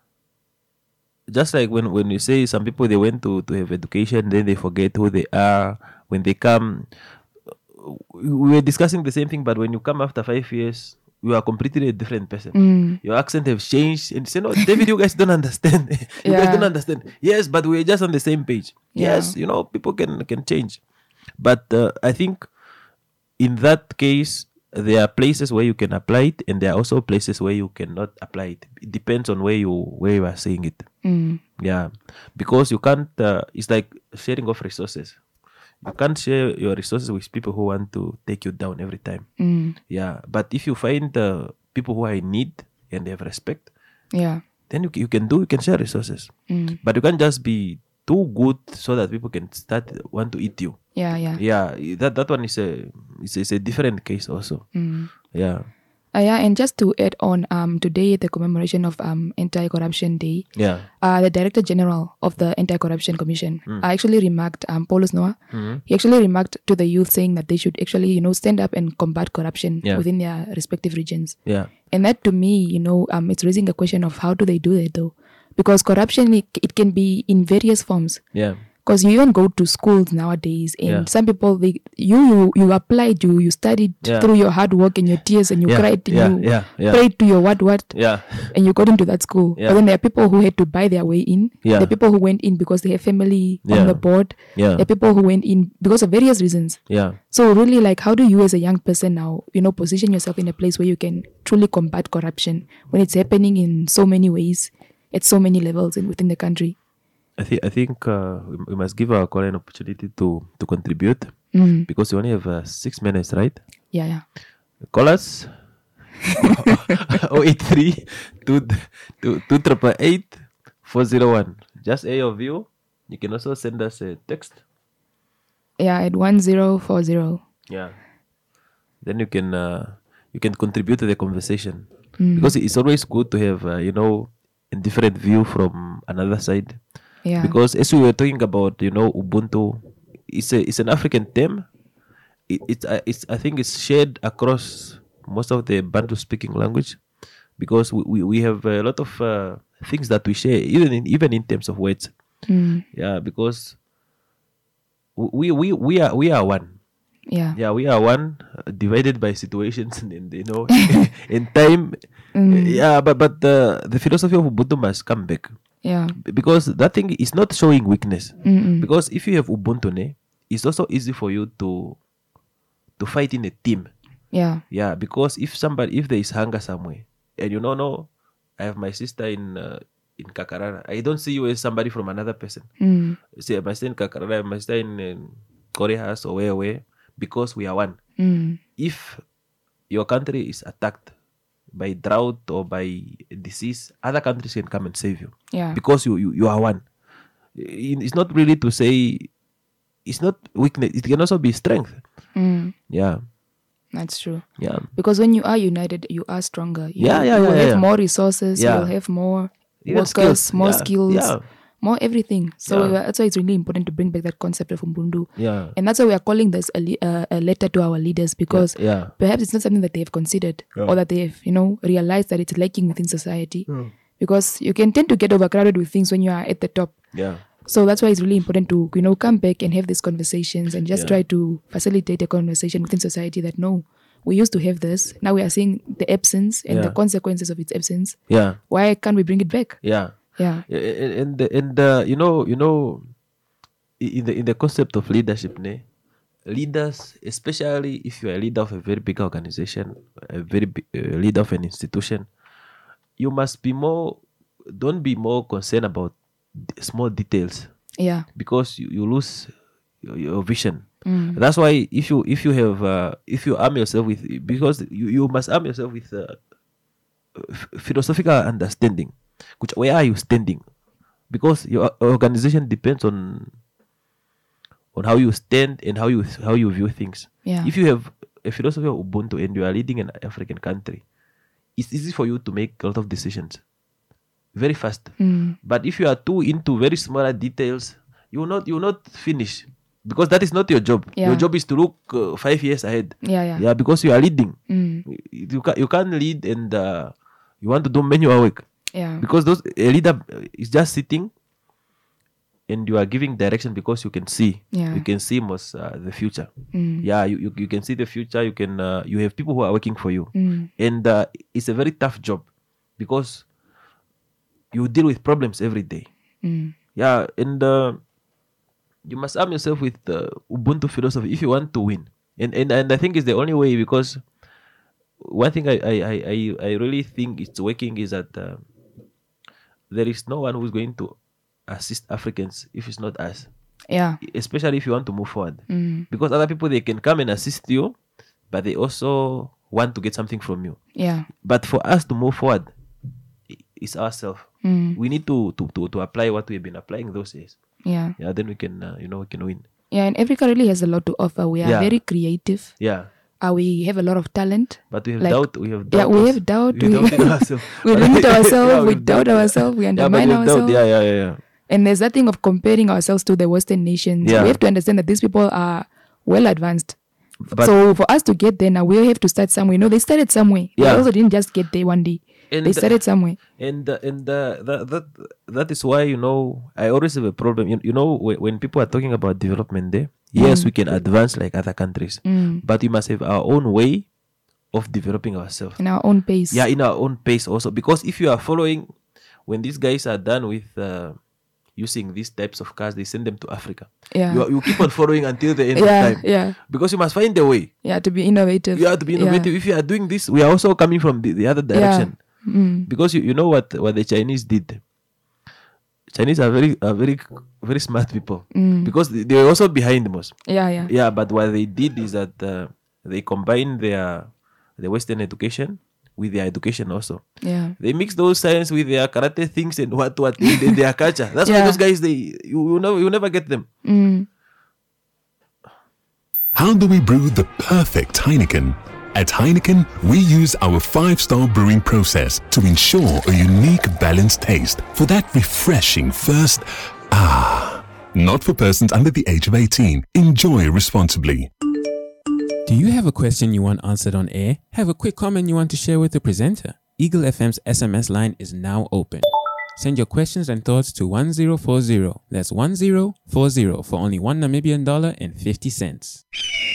just like when you say some people, they went to have education, then they forget who they are when they come. We were discussing the same thing, but when you come after 5 years, you are completely a different person. Your accent has changed, and you say, "No, David, you guys don't understand. You guys don't understand." Yes, but we're just on the same page. Yeah. Yes, people can change, but I think in that case, there are places where you can apply it, and there are also places where you cannot apply it. It depends on where you are saying it. Yeah, because you can't. It's like sharing of resources. You can't share your resources with people who want to take you down every time. Yeah, but if you find people who are in need and they have respect, then you can share resources. But you can't just be too good so that people can want to eat you. Yeah. That one is a different case also. Yeah. And just to add on, today the commemoration of Anti-Corruption Day. Yeah. The Director General of the Anti-Corruption Commission actually remarked, Paulus Noah, he actually remarked to the youth saying that they should actually, stand up and combat corruption within their respective regions. Yeah. And that to me, it's raising a question of how do they do that though? Because corruption, it can be in various forms. Yeah. Because you even go to schools nowadays, and some people, you applied, you studied through your hard work and your tears, and you cried, and you prayed to your what, and you got into that school. But then there are people who had to buy their way in. There are people who went in because they have family on the board. There are people who went in because of various reasons. So really, like, how do you as a young person now, position yourself in a place where you can truly combat corruption when it's happening in so many ways, at so many levels and within the country? I think we must give our caller an opportunity to contribute, because we only have 6 minutes, right? Yeah. Call us 083 288 401. Just air your view. You can also send us a text. Yeah, at 1040. Yeah. Then you can contribute to the conversation, because it's always good to have a different view from another side. Yeah. Because as we were talking about, Ubuntu, it's an African term. I think it's shared across most of the Bantu speaking language, because we have a lot of things that we share, even in terms of words. Yeah, because we are one. Yeah, we are one, divided by situations and in time. Yeah, but the philosophy of Ubuntu must come back. Yeah, because that thing is not showing weakness. Because if you have Ubuntu, it's also easy for you to fight in a team. Yeah, because if there is hunger somewhere, and no, I have my sister in Kakarara. I don't see you as somebody from another person. Say my sister in Kakarara, my sister in Korehas or where, because we are one. If your country is attacked, by drought or by disease, other countries can come and save you. Yeah. Because you are one. It's not really to say, it's not weakness. It can also be strength. Yeah. That's true. Yeah. Because when you are united, you are stronger. You will Yeah. have more resources. Yeah. You will have more Even workers, skills. more Yeah. skills, Yeah. more everything. So Yeah. that's why it's really important to bring back that concept of Ubuntu. Yeah. And that's why we are calling this a letter to our leaders, because Yeah. perhaps it's not something that they have considered or that they have, realized that it's lacking within society. Because you can tend to get overcrowded with things when you are at the top. Yeah. So that's why it's really important to, come back and have these conversations and just try to facilitate a conversation within society that no, we used to have this. Now we are seeing the absence and the consequences of its absence. Yeah. Why can't we bring it back? Yeah. Yeah. And in the concept of leadership, leaders, especially if you are a leader of a very big organization, a very big, leader of an institution, you must be don't be more concerned about small details. Yeah. Because you lose your vision. Mm. That's why if you arm yourself with, because you must arm yourself with philosophical understanding. Where are you standing? Because your organization depends on how you stand and how you view things. Yeah. If you have a philosophy of Ubuntu and you are leading an African country, it's easy for you to make a lot of decisions very fast. But if you are too into very smaller details, you will not finish, because that is not your job. Yeah. Your job is to look 5 years ahead. Yeah. Because you are leading. Mm. You can't lead and you want to do manual work. Yeah. Because a leader is just sitting and you are giving direction because you can see. Yeah. You can see most the future. Mm. Yeah, you can see the future. You can you have people who are working for you. Mm. And it's a very tough job because you deal with problems every day. Mm. Yeah, and you must arm yourself with Ubuntu philosophy if you want to win. And I think it's the only way, because one thing I really think it's working is that there is no one who's going to assist Africans if it's not us. Yeah. Especially if you want to move forward. Mm. Because other people, they can come and assist you, but they also want to get something from you. Yeah. But for us to move forward, it's ourselves. Mm. We need to apply what we've been applying those days. Yeah. Yeah, then we can we can win. Yeah, and Africa really has a lot to offer. We are very creative. Yeah. We have a lot of talent. But we have doubt. We have doubt. Yeah, we have doubt. We limit ourselves. We limit ourselves. We doubt ourselves. We undermine ourselves. Yeah. And there's that thing of comparing ourselves to the Western nations. Yeah. We have to understand that these people are well advanced. So for us to get there now, we have to start somewhere. They started somewhere. Yeah. They also didn't just get there one day. And they started somewhere. And that is why, I always have a problem. When people are talking about development there, yes, we can advance like other countries, but we must have our own way of developing ourselves. In our own pace. Yeah, in our own pace also. Because if you are following, when these guys are done with using these types of cars, they send them to Africa. Yeah. You keep on following until the end of time. Yeah. Because you must find a way. Yeah, to be innovative. You have to be innovative. Yeah. If you are doing this, we are also coming from the other direction. Yeah. Mm. Because you know what the Chinese did. Chinese are very very smart people. Because they were also behind most. Yeah. Yeah, but what they did is that they combined the Western education with their education also. Yeah. They mix those science with their karate things and what in their culture. That's why those guys, you never get them. Mm. How do we brew the perfect Heineken? At Heineken, we use our 5-star brewing process to ensure a unique balanced taste for that refreshing first Not for persons under the age of 18. Enjoy responsibly. Do you have a question you want answered on air? Have a quick comment you want to share with the presenter? Eagle FM's SMS line is now open. Send your questions and thoughts to 1040. That's 1040 for only $1 Namibian and 50 cents.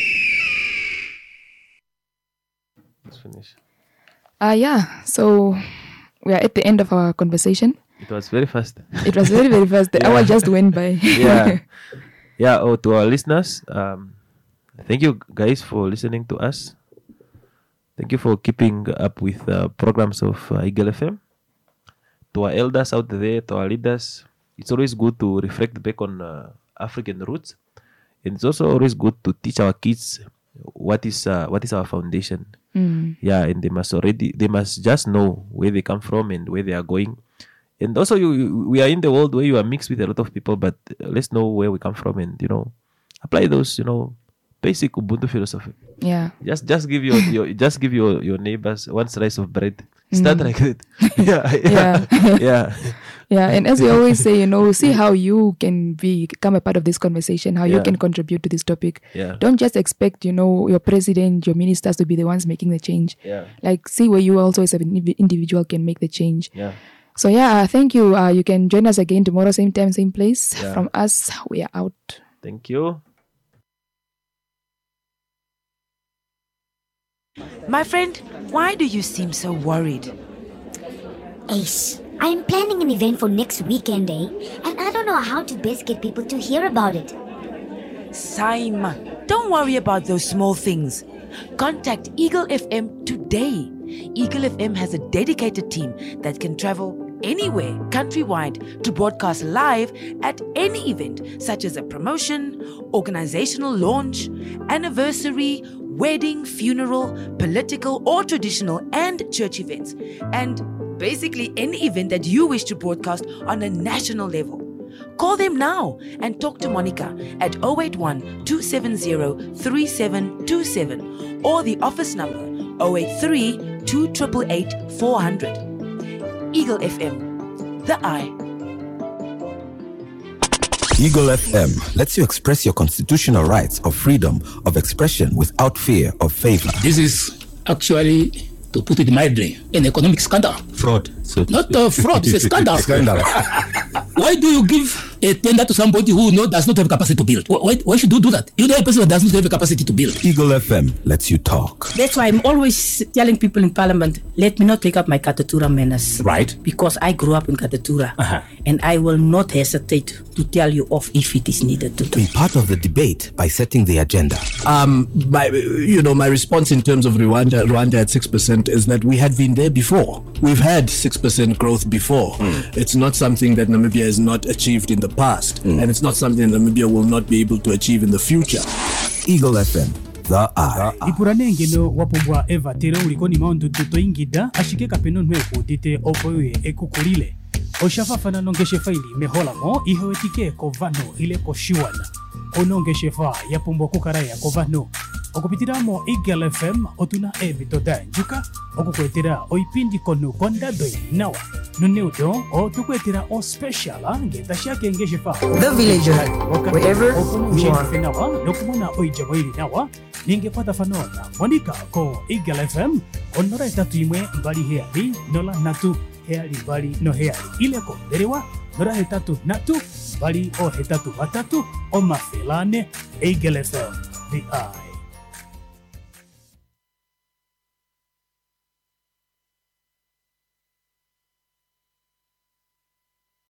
Let's finish. Yeah. So we are at the end of our conversation. It was very fast. It was very, very fast. The hour just went by. Yeah. Oh, to our listeners, thank you guys for listening to us. Thank you for keeping up with programs of Eagle FM. To our elders out there, to our leaders, it's always good to reflect back on African roots. And it's also always good to teach our kids what is our foundation. Yeah, and they must just know where they come from and where they are going. And also, we are in the world where you are mixed with a lot of people, but let's know where we come from and, apply those, basic Ubuntu philosophy. Yeah. Just give your neighbors one slice of bread. Start like that. Yeah. And as we always say, see how you can become a part of this conversation, how you can contribute to this topic. Yeah. Don't just expect, your president, your ministers to be the ones making the change. Yeah. Like, see where you also as an individual can make the change. Yeah. So thank you. You can join us again tomorrow, same time, same place. Yeah. From us, we are out. Thank you. My friend, why do you seem so worried? Ace, I am planning an event for next weekend, and I don't know how to best get people to hear about it. Saima, don't worry about those small things. Contact Eagle FM today. Eagle FM has a dedicated team that can travel anywhere countrywide to broadcast live at any event, such as a promotion, organizational launch, anniversary, wedding, funeral, political or traditional and church events, and basically any event that you wish to broadcast on a national level. Call them now and talk to Monica at 081-270-3727 or the office number 083-2888-400. Eagle FM, the eye. Eagle FM lets you express your constitutional rights of freedom of expression without fear of favor. This is actually, to put it mildly, an economic scandal. Fraud. Not fraud, it's a scandal. Scandal. Why do you give a tender to somebody who does not have capacity to build? Why should you do that? You're the person that does not have the capacity to build. Eagle FM lets you talk. That's why I'm always telling people in Parliament, let me not take up my Katatura manners. Right. Because I grew up in Katatura. And I will not hesitate to tell you off if it is needed to do. Be part of the debate by setting the agenda. My response in terms of Rwanda at 6% is that we had been there before. We've had 6% growth before. It's not something that Namibia has not achieved in the past, and it's not something that Namibia will not be able to achieve in the future. Eagle FM, the eye. Ipuranenge no wapumbwa eva tere ulikoni maundu tutoingida ashike kapeno nweko dite opoye ekukulile. Oshafafana nongeshe faili meholamo ihowetike kovano ile koshiwana. Onongeshe fa yapumbwa kukaraya kovano. Okupitiramo Eagle FM otuna ebitoda njuka okukwetera oipindi konu kondadoi nawa nuneudo otukwetera o special ngeta shake ngeshe fa The Village, wherever you are. nawa nokumona oijaboiri nawa ningepata fanona Monica ko Eagle FM onora etatu imwe mbali heali nola natu heali mbali no heali ile ko derewa nora hetatu natu mbali o hetatu batatu o mafelane Eagle FM the eye.